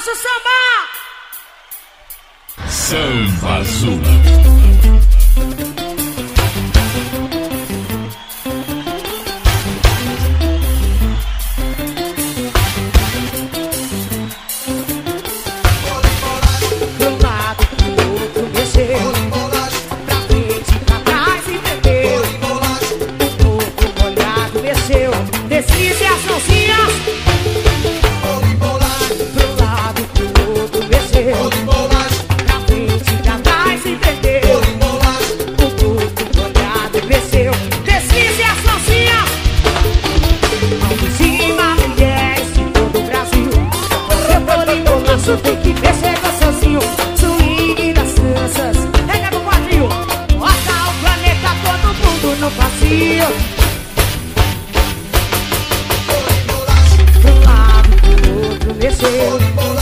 nosso samba! Samba Azul. Deslize as mãozinhas pro lado, pro outro, desceu. Pra frente, pra trás e prendeu. O corpo molhado desceu. Deslize as mãozinhas. Mão em cima, mulheres de todo o Brasil. Eu tô limolaço, tem que descer gostosinho. Swing das danças, rega no quadril. Bota o planeta, todo mundo no passeio. Desceu.